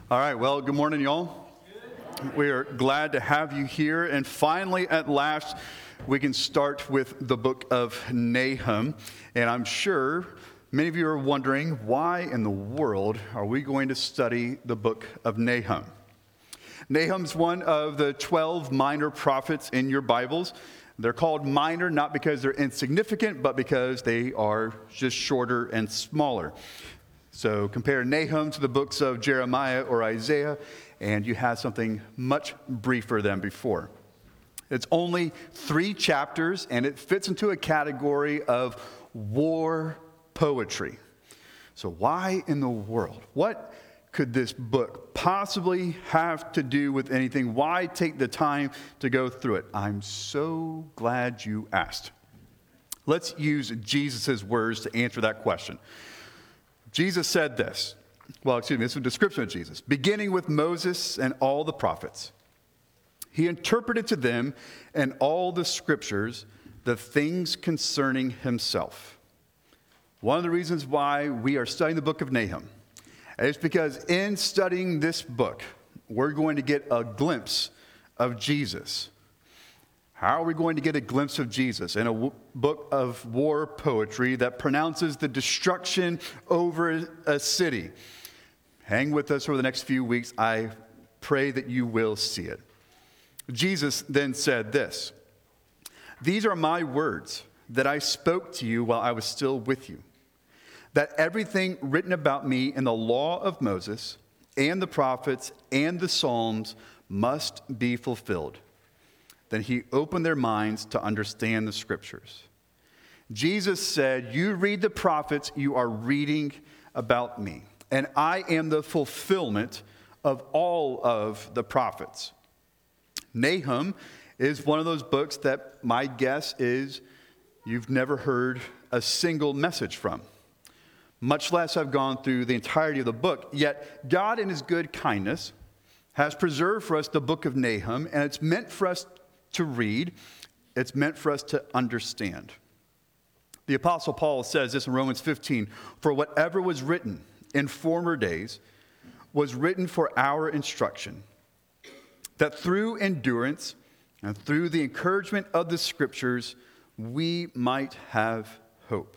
All right, well, good morning, y'all. We are glad to have you here. And finally, at last, we can start with the book of Nahum. And I'm sure many of you are wondering, why in the world are we going to study the book of Nahum? Nahum's one of the 12 minor prophets in your Bibles. They're called minor not because they're insignificant, but because they are just shorter and smaller. So compare Nahum to the books of Jeremiah or Isaiah, and you have something much briefer than before. It's only 3 chapters, and it fits into a category of war poetry. So why in the world? What could this book possibly have to do with anything? Why take the time to go through it? I'm so glad you asked. Let's use Jesus' words to answer that question. Jesus said this. This is a description of Jesus. Beginning with Moses and all the prophets, he interpreted to them in all the scriptures the things concerning himself. One of the reasons why we are studying the book of Nahum is because in studying this book, we're going to get a glimpse of Jesus. How are we going to get a glimpse of Jesus in a book of war poetry that pronounces the destruction over a city? Hang with us over the next few weeks. I pray that you will see it. Jesus then said this, "These are my words that I spoke to you while I was still with you, that everything written about me in the law of Moses and the prophets and the Psalms must be fulfilled." Then he opened their minds to understand the scriptures. Jesus said, you read the prophets, you are reading about me. And I am the fulfillment of all of the prophets. Nahum is one of those books that my guess is you've never heard a single message from. Much less have gone through the entirety of the book. Yet God in his good kindness has preserved for us the book of Nahum, and it's meant for us to read, it's meant for us to understand. The Apostle Paul says this in Romans 15, "For whatever was written in former days was written for our instruction, that through endurance and through the encouragement of the scriptures, we might have hope."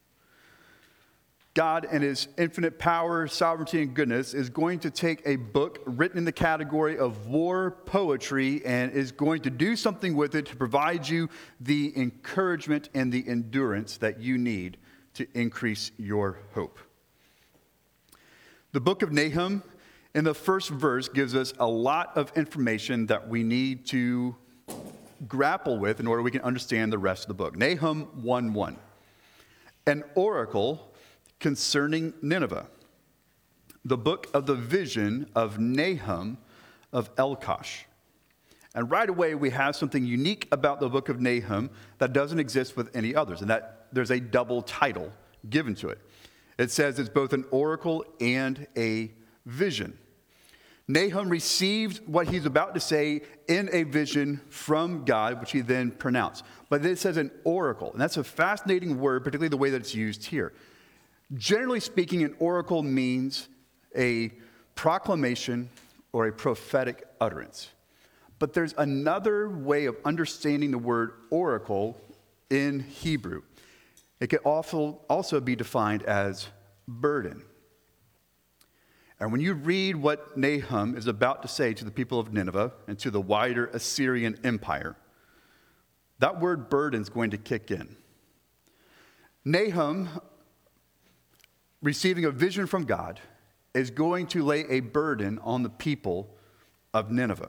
God, in his infinite power, sovereignty, and goodness, is going to take a book written in the category of war poetry and is going to do something with it to provide you the encouragement and the endurance that you need to increase your hope. The book of Nahum, in the first verse, gives us a lot of information that we need to grapple with in order we can understand the rest of the book. Nahum 1:1. An oracle concerning Nineveh, the book of the vision of Nahum of Elkosh. And right away, we have something unique about the book of Nahum that doesn't exist with any others, and that there's a double title given to it. It says it's both an oracle and a vision. Nahum received what he's about to say in a vision from God, which he then pronounced. But it says an oracle, and that's a fascinating word, particularly the way that it's used here. Generally speaking, an oracle means a proclamation or a prophetic utterance. But there's another way of understanding the word oracle in Hebrew. It can also be defined as burden. And when you read what Nahum is about to say to the people of Nineveh and to the wider Assyrian Empire, that word burden is going to kick in. Nahum, receiving a vision from God, is going to lay a burden on the people of Nineveh.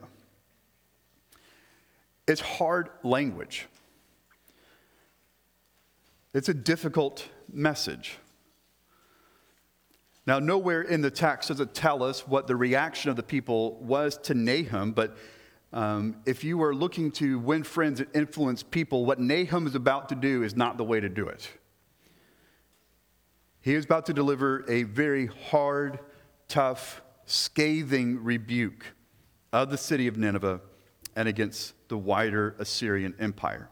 It's hard language. It's a difficult message. Now, nowhere in the text does it tell us what the reaction of the people was to Nahum, but if you are looking to win friends and influence people, what Nahum is about to do is not the way to do it. He is about to deliver a very hard, tough, scathing rebuke of the city of Nineveh and against the wider Assyrian Empire.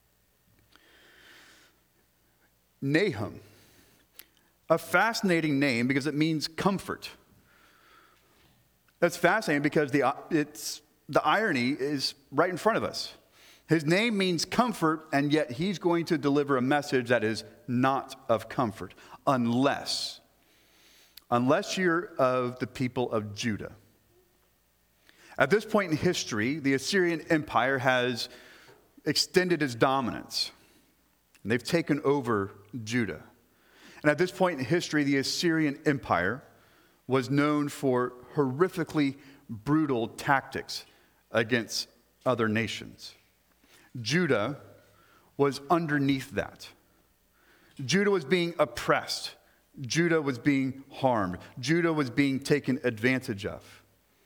Nahum, a fascinating name because it means comfort. That's fascinating because the irony is right in front of us. His name means comfort, and yet he's going to deliver a message that is not of comfort, unless you're of the people of Judah. At this point in history, the Assyrian Empire has extended its dominance, and they've taken over Judah. And at this point in history, the Assyrian Empire was known for horrifically brutal tactics against other nations. Judah was underneath that. Judah was being oppressed. Judah was being harmed. Judah was being taken advantage of.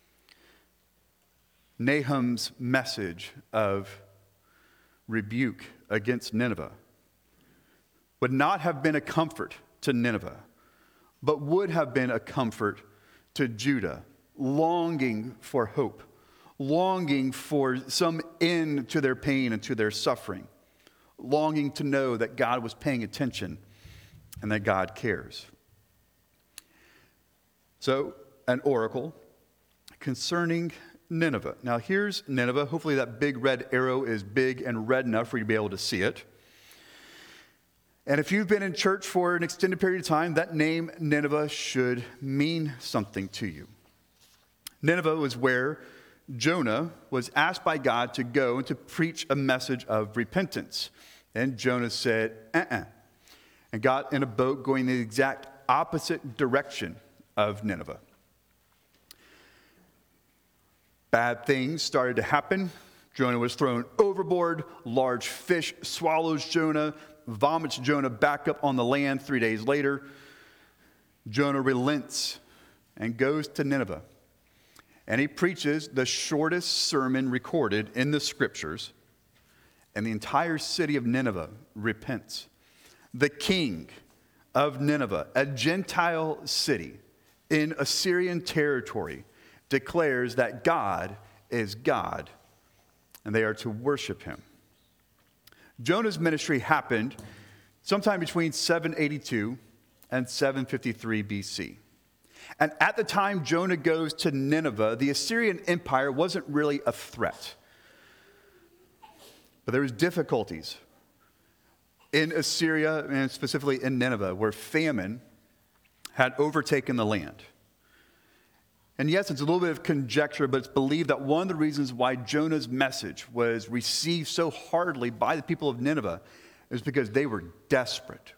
Nahum's message of rebuke against Nineveh would not have been a comfort to Nineveh, but would have been a comfort to Judah, longing for hope, longing for some end to their pain and to their suffering, longing to know that God was paying attention and that God cares. So, an oracle concerning Nineveh. Now, here's Nineveh. Hopefully that big red arrow is big and red enough for you to be able to see it. And if you've been in church for an extended period of time, that name Nineveh should mean something to you. Nineveh was where Jonah was asked by God to go and to preach a message of repentance. And Jonah said, and got in a boat going the exact opposite direction of Nineveh. Bad things started to happen. Jonah was thrown overboard. Large fish swallows Jonah, vomits Jonah back up on the land 3 days later. Jonah relents and goes to Nineveh. And he preaches the shortest sermon recorded in the scriptures. And the entire city of Nineveh repents. The king of Nineveh, a Gentile city in Assyrian territory, declares that God is God and they are to worship him. Jonah's ministry happened sometime between 782 and 753 BC. And at the time Jonah goes to Nineveh, the Assyrian Empire wasn't really a threat. But there was difficulties in Assyria, and specifically in Nineveh, where famine had overtaken the land. And yes, it's a little bit of conjecture, but it's believed that one of the reasons why Jonah's message was received so hardly by the people of Nineveh is because they were desperate.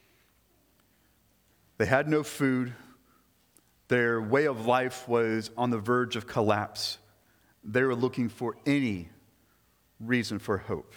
They had no food. Their way of life was on the verge of collapse. They were looking for any reason for hope.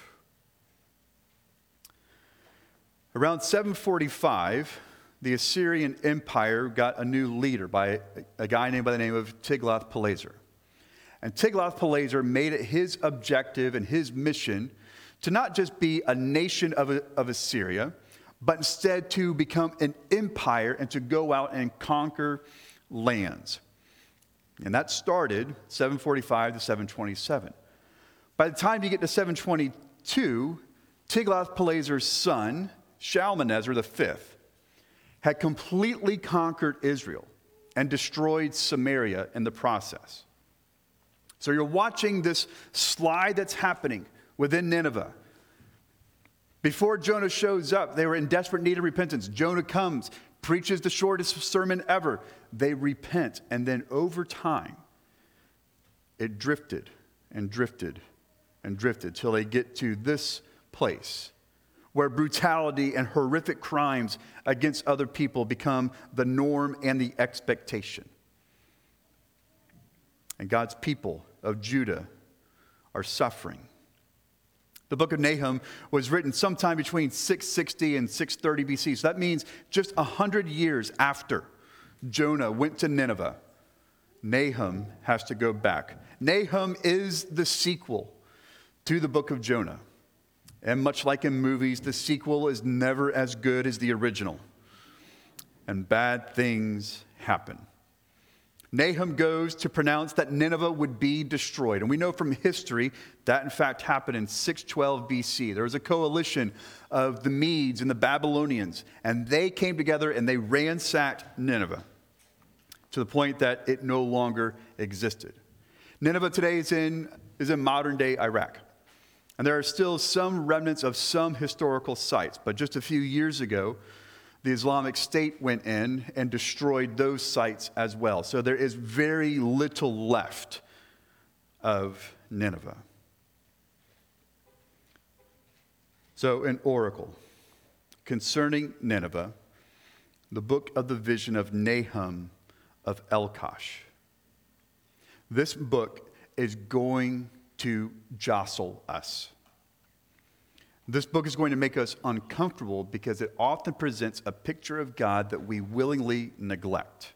Around 745, the Assyrian Empire got a new leader by a guy named by the name of Tiglath-Pileser. And Tiglath-Pileser made it his objective and his mission to not just be a nation of Assyria, but instead to become an empire and to go out and conquer lands. And that started 745 to 727. By the time you get to 722, Tiglath-Pileser's son, Shalmaneser V, had completely conquered Israel and destroyed Samaria in the process. So you're watching this slide that's happening within Nineveh. Before Jonah shows up, they were in desperate need of repentance. Jonah comes, preaches the shortest sermon ever. They repent, and then over time, it drifted and drifted and drifted till they get to this place where brutality and horrific crimes against other people become the norm and the expectation. And God's people of Judah are suffering. The book of Nahum was written sometime between 660 and 630 BC. So that means just 100 years after Jonah went to Nineveh, Nahum has to go back. Nahum is the sequel to the book of Jonah. And much like in movies, the sequel is never as good as the original. And bad things happen. Nahum goes to pronounce that Nineveh would be destroyed. And we know from history that, in fact, happened in 612 BC. There was a coalition of the Medes and the Babylonians, and they came together and they ransacked Nineveh. to the point that it no longer existed. Nineveh today is in modern-day Iraq. And there are still some remnants of some historical sites. But just a few years ago, the Islamic State went in and destroyed those sites as well. So there is very little left of Nineveh. So an oracle concerning Nineveh, the book of the vision of Nahum of Elkosh. This book is going to jostle us. This book is going to make us uncomfortable because it often presents a picture of God that we willingly neglect.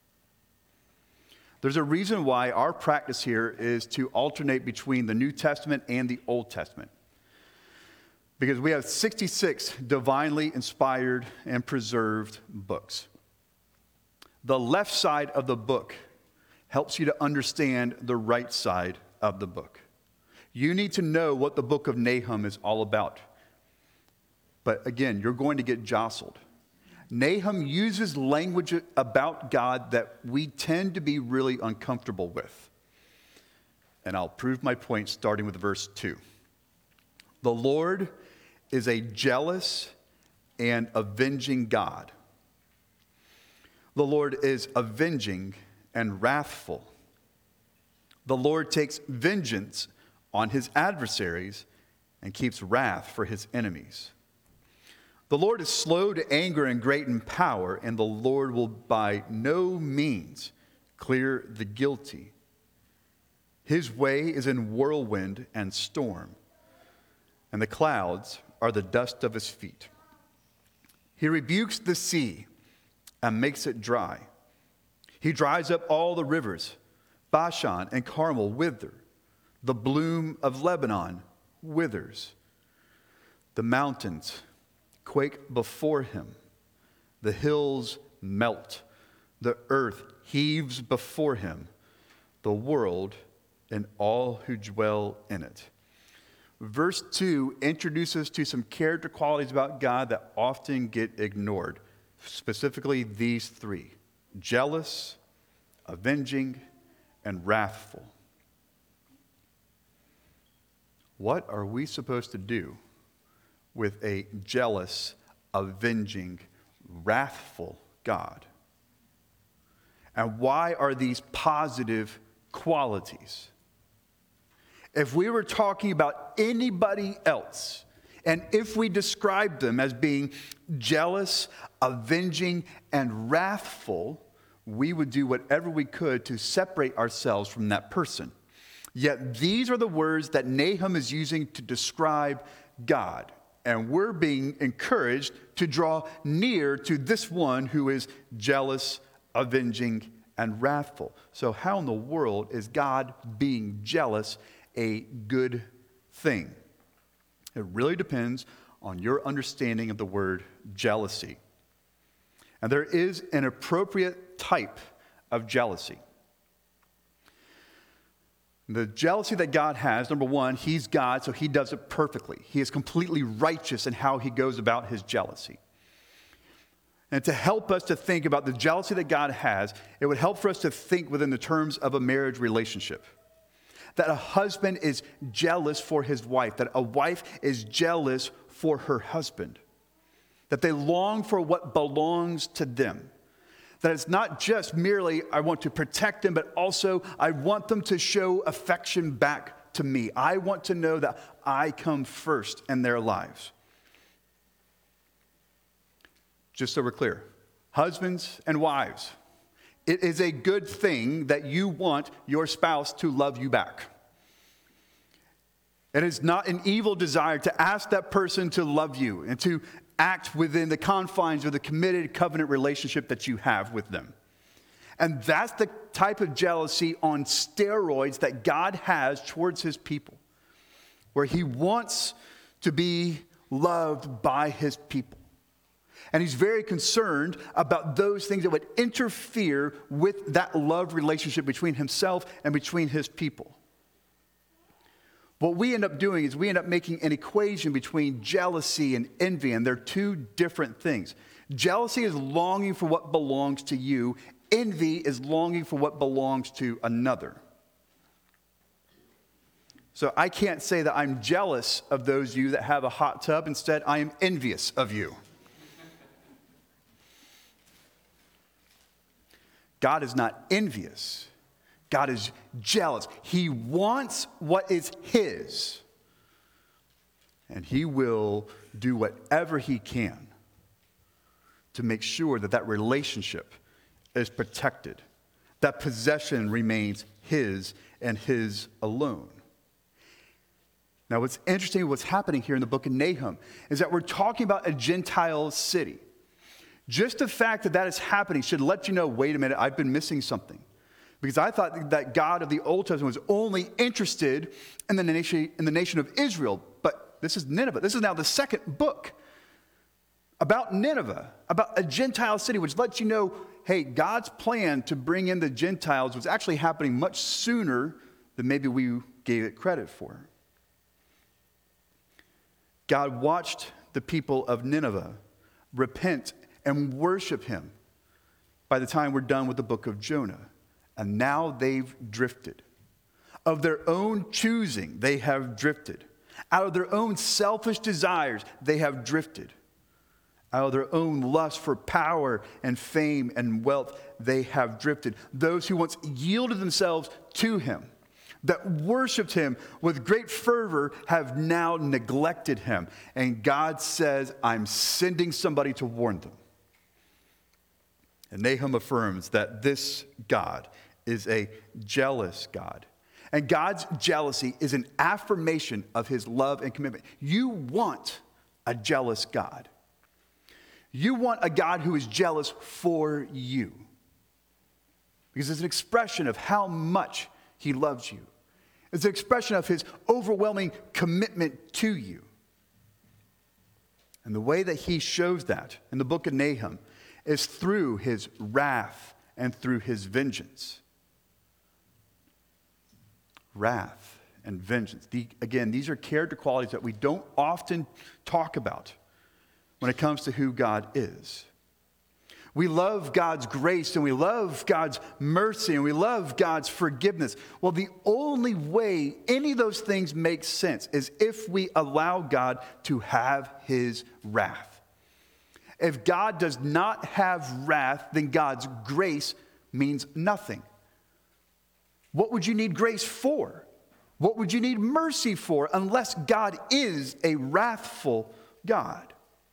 There's a reason why our practice here is to alternate between the New Testament and the Old Testament. Because we have 66 divinely inspired and preserved books. The left side of the book helps you to understand the right side of the book. You need to know what the book of Nahum is all about. But again, you're going to get jostled. Nahum uses language about God that we tend to be really uncomfortable with. And I'll prove my point starting with verse 2. The Lord is a jealous and avenging God. The Lord is avenging and wrathful. The Lord takes vengeance on his adversaries and keeps wrath for his enemies. The Lord is slow to anger and great in power, and the Lord will by no means clear the guilty. His way is in whirlwind and storm, and the clouds are the dust of his feet. He rebukes the sea and makes it dry. He dries up all the rivers. Bashan and Carmel wither. The bloom of Lebanon withers. The mountains quake before him. The hills melt. The earth heaves before him. The world and all who dwell in it. Verse 2 introduces us to some character qualities about God that often get ignored. Specifically these three: jealous, avenging, and wrathful. What are we supposed to do with a jealous, avenging, wrathful God? And why are these positive qualities? If we were talking about anybody else, and if we described them as being jealous, avenging, and wrathful, we would do whatever we could to separate ourselves from that person. Yet these are the words that Nahum is using to describe God. And we're being encouraged to draw near to this one who is jealous, avenging, and wrathful. So how in the world is God being jealous a good thing? It really depends on your understanding of the word jealousy. And there is an appropriate type of jealousy. The jealousy that God has, number one, he's God, so he does it perfectly. He is completely righteous in how he goes about his jealousy. And to help us to think about the jealousy that God has, it would help for us to think within the terms of a marriage relationship. That a husband is jealous for his wife, that a wife is jealous for her husband, that they long for what belongs to them. That it's not just merely, I want to protect them, but also I want them to show affection back to me. I want to know that I come first in their lives. Just so we're clear, husbands and wives, it is a good thing that you want your spouse to love you back. It is not an evil desire to ask that person to love you and to act within the confines of the committed covenant relationship that you have with them. And that's the type of jealousy on steroids that God has towards his people, where he wants to be loved by his people. And he's very concerned about those things that would interfere with that love relationship between himself and between his people. What we end up doing is we end up making an equation between jealousy and envy, and they're two different things. Jealousy is longing for what belongs to you. Envy is longing for what belongs to another. So I can't say that I'm jealous of those of you that have a hot tub. Instead, I am envious of you. God is not envious. God is jealous. He wants what is his. And he will do whatever he can to make sure that that relationship is protected. That possession remains his and his alone. Now, what's interesting, what's happening here in the book of Nahum, is that we're talking about a Gentile city. Just the fact that that is happening should let you know, wait a minute, I've been missing something. Because I thought that God of the Old Testament was only interested in the nation of Israel. But this is Nineveh. This is now the second book about Nineveh, about a Gentile city, which lets you know, hey, God's plan to bring in the Gentiles was actually happening much sooner than maybe we gave it credit for. God watched the people of Nineveh repent and worship him by the time we're done with the book of Jonah. And now they've drifted. Of their own choosing, they have drifted. Out of their own selfish desires, they have drifted. Out of their own lust for power and fame and wealth, they have drifted. Those who once yielded themselves to him, that worshiped him with great fervor, have now neglected him. And God says, I'm sending somebody to warn them. And Nahum affirms that this God is a jealous God. And God's jealousy is an affirmation of his love and commitment. You want a jealous God. You want a God who is jealous for you. Because it's an expression of how much he loves you. It's an expression of his overwhelming commitment to you. And the way that he shows that in the book of Nahum is through his wrath and through his vengeance. Wrath and vengeance. Again, these are character qualities that we don't often talk about when it comes to who God is. We love God's grace and we love God's mercy and we love God's forgiveness. Well, the only way any of those things make sense is if we allow God to have his wrath. If God does not have wrath, then God's grace means nothing. What would you need grace for? What would you need mercy for unless God is a wrathful God?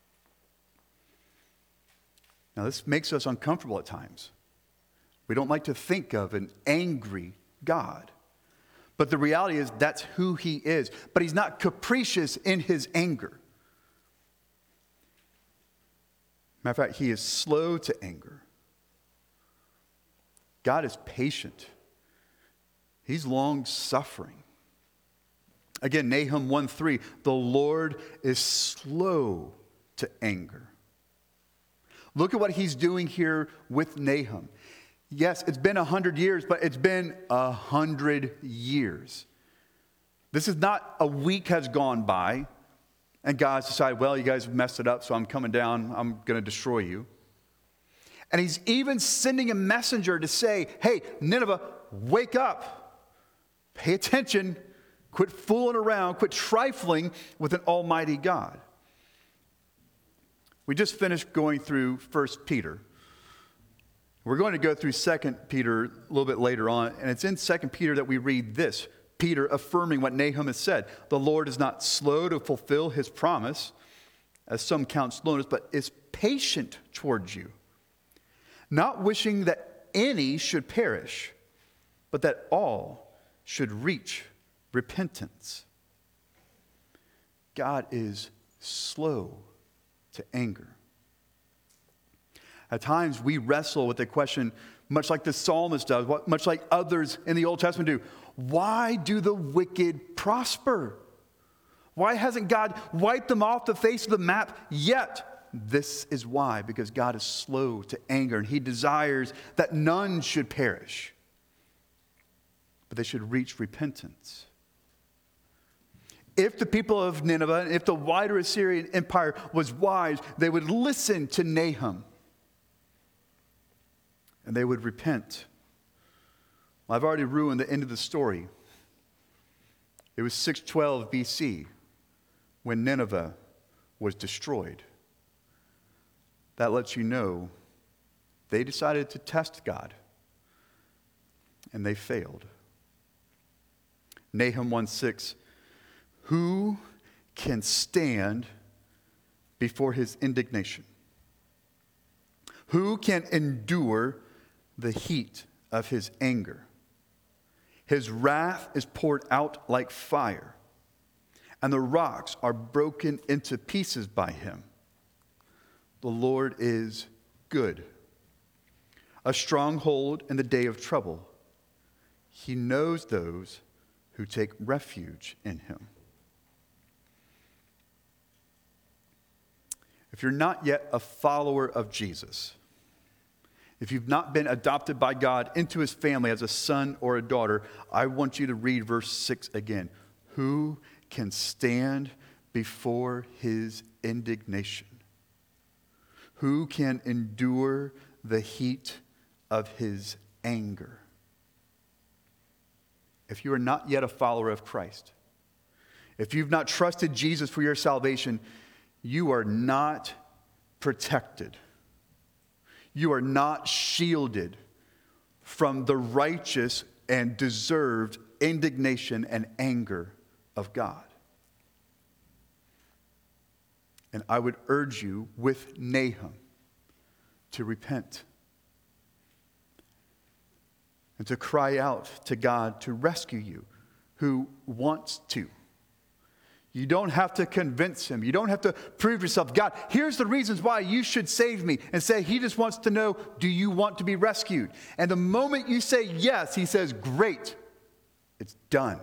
Now, this makes us uncomfortable at times. We don't like to think of an angry God. But the reality is that's who he is. But he's not capricious in his anger. Matter of fact, he is slow to anger. God is patient. He's long-suffering. Again, Nahum 1:3, the Lord is slow to anger. Look at what he's doing here with Nahum. Yes, it's been 100 years, but it's been 100 years. This is not a week has gone by, and God's decided, well, you guys have messed it up, so I'm coming down, I'm going to destroy you. And he's even sending a messenger to say, hey, Nineveh, wake up. Pay attention. Quit fooling around. Quit trifling with an almighty God. We just finished going through 1 Peter. We're going to go through 2 Peter a little bit later on, and it's in 2 Peter that we read this. Peter affirming what Nahum has said. The Lord is not slow to fulfill his promise, as some count slowness, but is patient towards you, not wishing that any should perish, but that all should reach repentance. God is slow to anger. At times we wrestle with the question, much like the psalmist does, much like others in the Old Testament do. Why do the wicked prosper? Why hasn't God wiped them off the face of the map yet? This is why, because God is slow to anger and he desires that none should perish, but they should reach repentance. If the people of Nineveh, if the wider Assyrian Empire was wise, they would listen to Nahum. and they would repent. Well, I've already ruined the end of the story. It was 612 BC when Nineveh was destroyed. That lets you know they decided to test God, and they failed. Nahum 1:6, who can stand before his indignation? Who can endure the heat of his anger? His wrath is poured out like fire, and the rocks are broken into pieces by him. The Lord is good, a stronghold in the day of trouble. He knows those who take refuge in him. If you're not yet a follower of Jesus, if you've not been adopted by God into his family as a son or a daughter, I want you to read verse 6 again. Who can stand before his indignation? Who can endure the heat of his anger? If you are not yet a follower of Christ, if you've not trusted Jesus for your salvation, you are not protected. You are not shielded from the righteous and deserved indignation and anger of God. And I would urge you with Nahum to repent and to cry out to God to rescue you, who wants to. You don't have to convince him. You don't have to prove yourself. God, here's the reasons why you should save me. And say, he just wants to know, do you want to be rescued? And the moment you say yes, he says, great, it's done.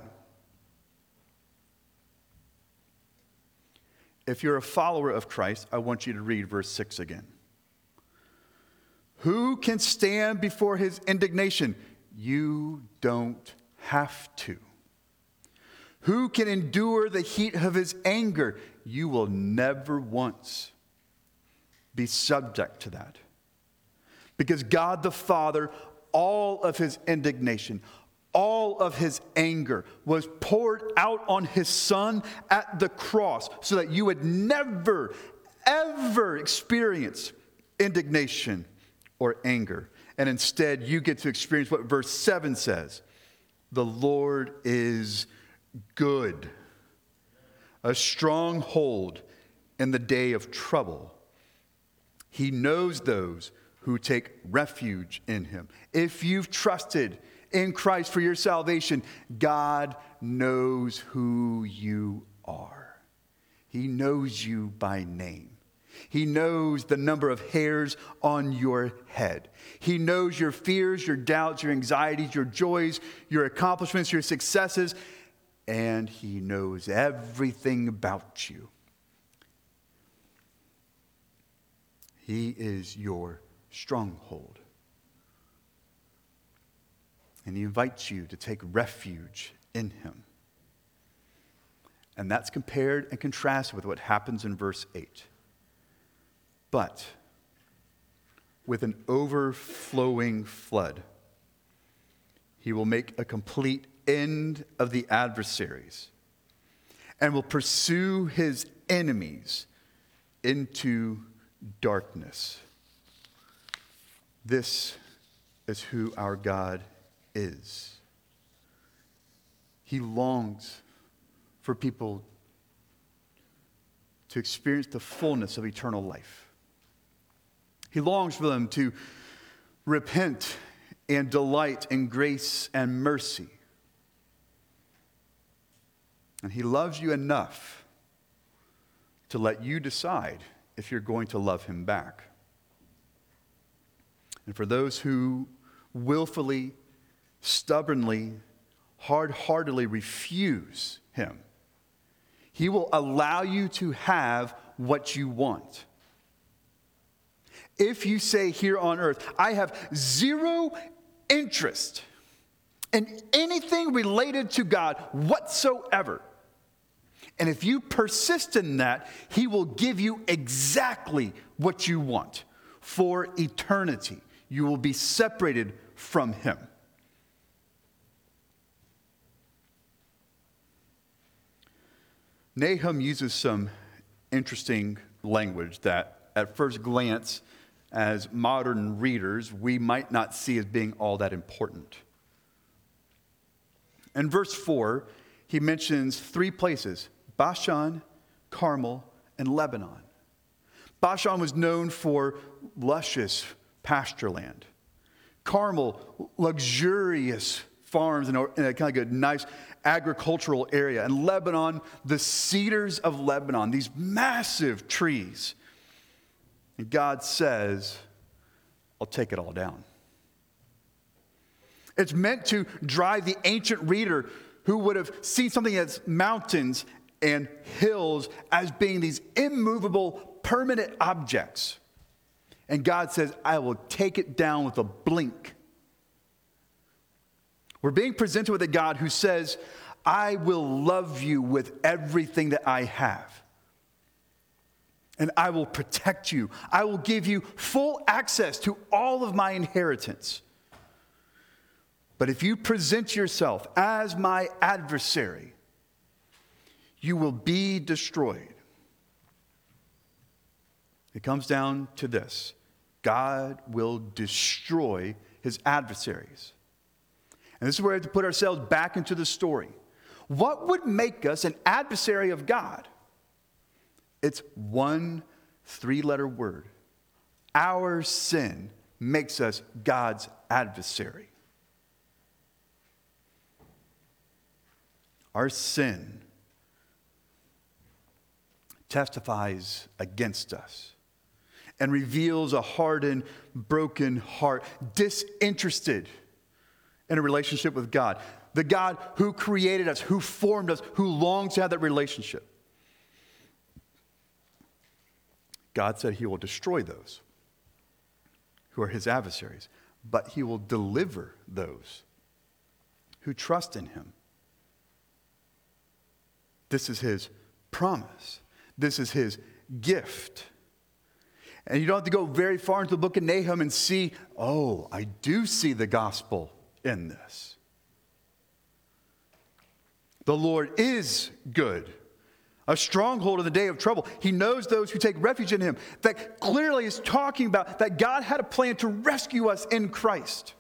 If you're a follower of Christ, I want you to read verse 6 again. Who can stand before his indignation? You don't have to. Who can endure the heat of his anger? You will never once be subject to that. Because God the Father, all of his indignation, all of his anger was poured out on his Son at the cross so that you would never, ever experience indignation or anger. And instead, you get to experience what verse 7 says. The Lord is good, a stronghold in the day of trouble. He knows those who take refuge in him. If you've trusted in Christ for your salvation, God knows who you are. He knows you by name. He knows the number of hairs on your head. He knows your fears, your doubts, your anxieties, your joys, your accomplishments, your successes, and he knows everything about you. He is your stronghold. And he invites you to take refuge in him. And that's compared and contrasted with what happens in verse 8. But with an overflowing flood, he will make a complete end of the adversaries and will pursue his enemies into darkness. This is who our God is. He longs for people to experience the fullness of eternal life. He longs for them to repent and delight in grace and mercy. And he loves you enough to let you decide if you're going to love him back. And for those who willfully, stubbornly, hard-heartedly refuse him, he will allow you to have what you want. If you say here on earth, I have zero interest in anything related to God whatsoever, and if you persist in that, he will give you exactly what you want for eternity. you will be separated from him. Nahum uses some interesting language that at first glance, as modern readers, we might not see as being all that important. In verse 4, he mentions 3 places: Bashan, Carmel, and Lebanon. Bashan was known for luscious pasture land. Carmel, luxurious farms in a kind of good, nice agricultural area. And Lebanon, the cedars of Lebanon, these massive trees. And God says, I'll take it all down. It's meant to drive the ancient reader who would have seen something as mountains and hills as being these immovable, permanent objects. And God says, I will take it down with a blink. We're being presented with a God who says, I will love you with everything that I have. And I will protect you. I will give you full access to all of my inheritance. But if you present yourself as my adversary, you will be destroyed. It comes down to this: God will destroy his adversaries. And this is where we have to put ourselves back into the story. What would make us an adversary of God? It's one 3-letter word. Our sin makes us God's adversary. Our sin testifies against us and reveals a hardened, broken heart, disinterested in a relationship with God. The God who created us, who formed us, who longs to have that relationship. God said he will destroy those who are his adversaries, but he will deliver those who trust in him. This is his promise. This is his gift. And you don't have to go very far into the book of Nahum and see, oh, I do see the gospel in this. The Lord is good, a stronghold in the day of trouble. He knows those who take refuge in him. That clearly is talking about that God had a plan to rescue us in Christ.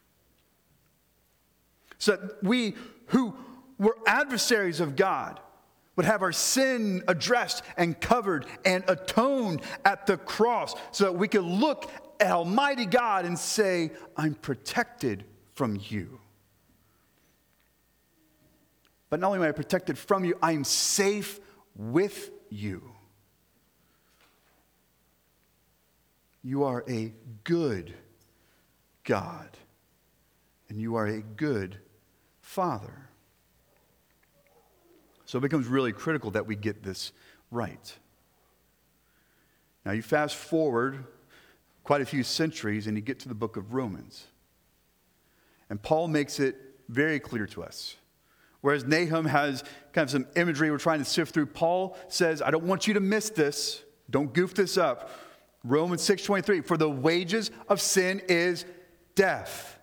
So that we who were adversaries of God would have our sin addressed and covered and atoned at the cross, so that we could look at Almighty God and say, I'm protected from you. But not only am I protected from you, I am safe with you. You are a good God, and you are a good Father. So it becomes really critical that we get this right. Now you fast forward quite a few centuries and you get to the book of Romans. And Paul makes it very clear to us. Whereas Nahum has kind of some imagery we're trying to sift through, Paul says, I don't want you to miss this. Don't goof this up. Romans 6:23, for the wages of sin is death.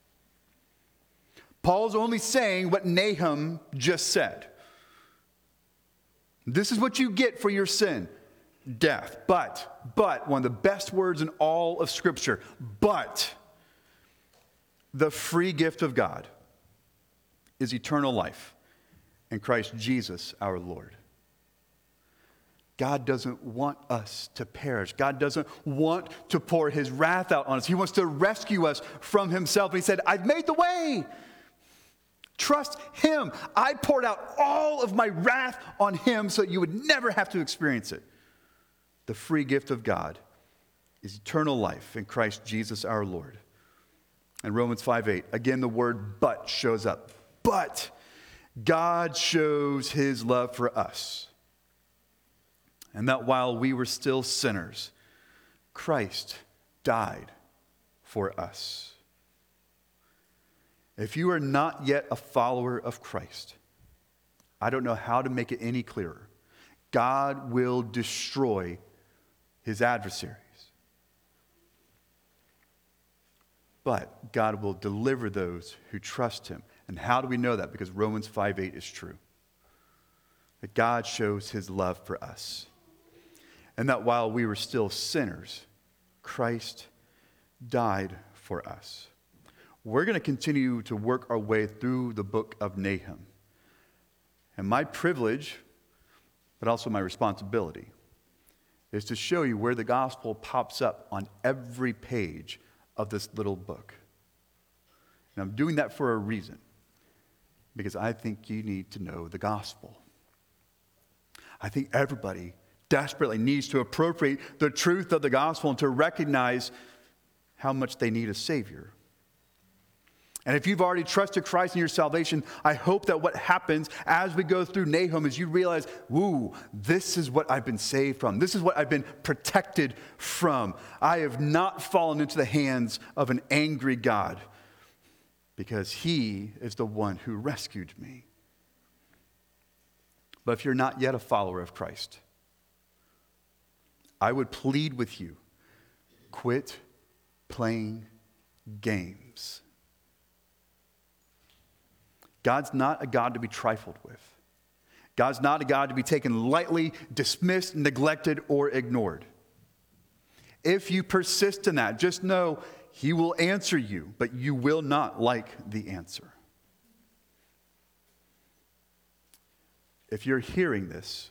Paul's only saying what Nahum just said. This is what you get for your sin, death. But, one of the best words in all of Scripture, but the free gift of God is eternal life in Christ Jesus our Lord. God doesn't want us to perish. God doesn't want to pour his wrath out on us. He wants to rescue us from himself. And he said, I've made the way. Trust him. I poured out all of my wrath on him so that you would never have to experience it. The free gift of God is eternal life in Christ Jesus our Lord. In Romans 5:8, again the word but shows up. But God shows his love for us, and that while we were still sinners, Christ died for us. If you are not yet a follower of Christ, I don't know how to make it any clearer. God will destroy his adversaries. but God will deliver those who trust him. And how do we know that? Because Romans 5:8 is true. That God shows his love for us. And that while we were still sinners, Christ died for us. We're going to continue to work our way through the book of Nahum. And my privilege, but also my responsibility, is to show you where the gospel pops up on every page of this little book. And I'm doing that for a reason, because I think you need to know the gospel. I think everybody desperately needs to appropriate the truth of the gospel and to recognize how much they need a Savior. And if you've already trusted Christ in your salvation, I hope that what happens as we go through Nahum is you realize, woo, this is what I've been saved from. This is what I've been protected from. I have not fallen into the hands of an angry God because he is the one who rescued me. But if you're not yet a follower of Christ, I would plead with you, quit playing games. God's not a God to be trifled with. God's not a God to be taken lightly, dismissed, neglected, or ignored. If you persist in that, just know he will answer you, but you will not like the answer. If you're hearing this,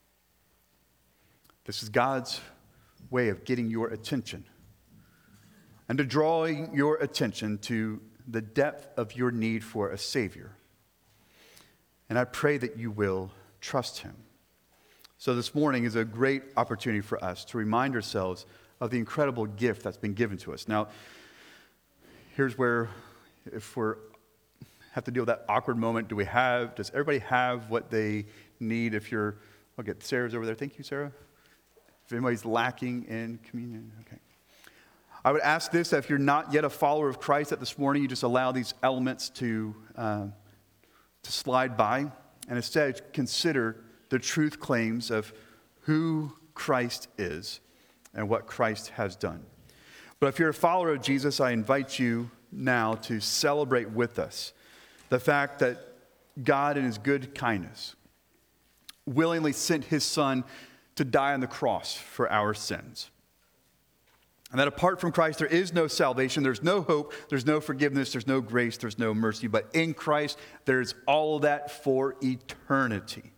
this is God's way of getting your attention and to drawing your attention to the depth of your need for a Savior. And I pray that you will trust him. So this morning is a great opportunity for us to remind ourselves of the incredible gift that's been given to us. Now, here's where, if we have to deal with that awkward moment, does everybody have what they need? Okay, Sarah's over there. Thank you, Sarah. If anybody's lacking in communion, okay. I would ask this, that if you're not yet a follower of Christ, that this morning you just allow these elements to slide by, and instead consider the truth claims of who Christ is and what Christ has done. But if you're a follower of Jesus, I invite you now to celebrate with us the fact that God in his good kindness willingly sent his son to die on the cross for our sins. And that apart from Christ, there is no salvation, there's no hope, there's no forgiveness, there's no grace, there's no mercy. But in Christ, there's all of that for eternity.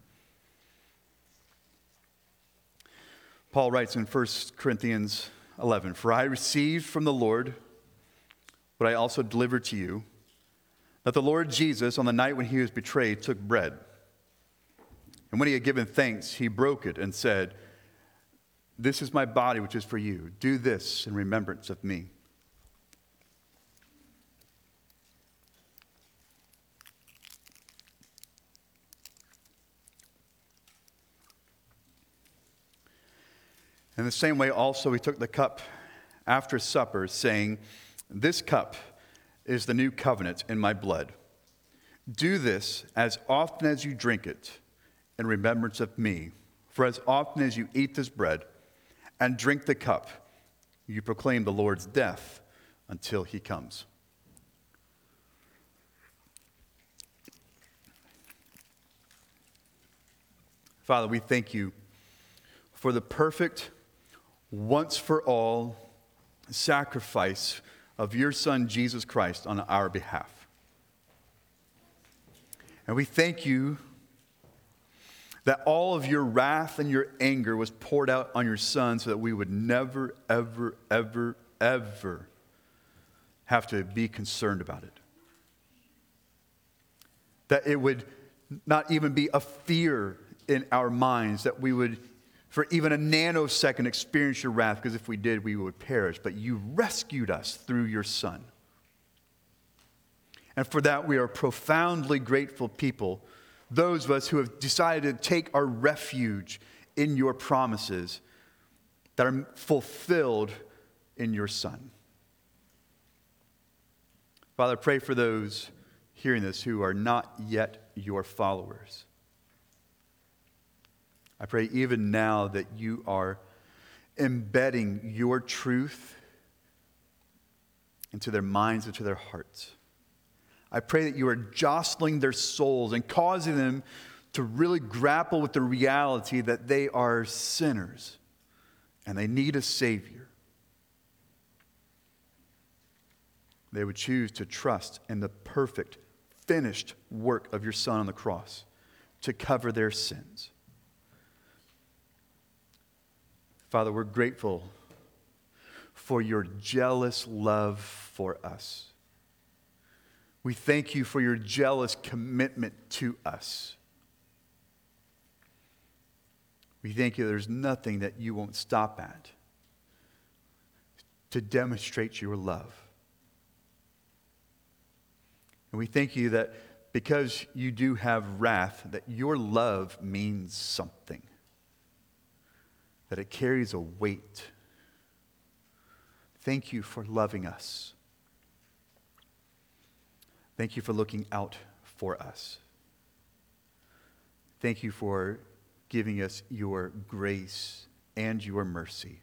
Paul writes in 1 Corinthians 11, "For I received from the Lord what I also delivered to you, that the Lord Jesus, on the night when he was betrayed, took bread. And when he had given thanks, he broke it and said, 'This is my body, which is for you. Do this in remembrance of me.' In the same way, also, he took the cup after supper, saying, 'This cup is the new covenant in my blood. Do this as often as you drink it in remembrance of me. For as often as you eat this bread and drink the cup, you proclaim the Lord's death until he comes.'" Father, we thank you for the perfect, once-for-all sacrifice of your Son, Jesus Christ, on our behalf. And we thank you that all of your wrath and your anger was poured out on your Son so that we would never, ever, ever, ever have to be concerned about it. That it would not even be a fear in our minds that we would, for even a nanosecond, experience your wrath, because if we did, we would perish. But you rescued us through your Son. And for that, we are profoundly grateful people, those of us who have decided to take our refuge in your promises that are fulfilled in your Son. Father, pray for those hearing this who are not yet your followers. I pray even now that you are embedding your truth into their minds, into their hearts. I pray that you are jostling their souls and causing them to really grapple with the reality that they are sinners and they need a Savior. They would choose to trust in the perfect, finished work of your Son on the cross to cover their sins. Father, we're grateful for your jealous love for us. We thank you for your jealous commitment to us. We thank you there's nothing that you won't stop at to demonstrate your love. And we thank you that because you do have wrath, that your love means something, that it carries a weight. Thank you for loving us. Thank you for looking out for us. Thank you for giving us your grace and your mercy.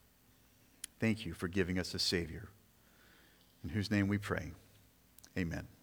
Thank you for giving us a Savior, in whose name we pray. Amen.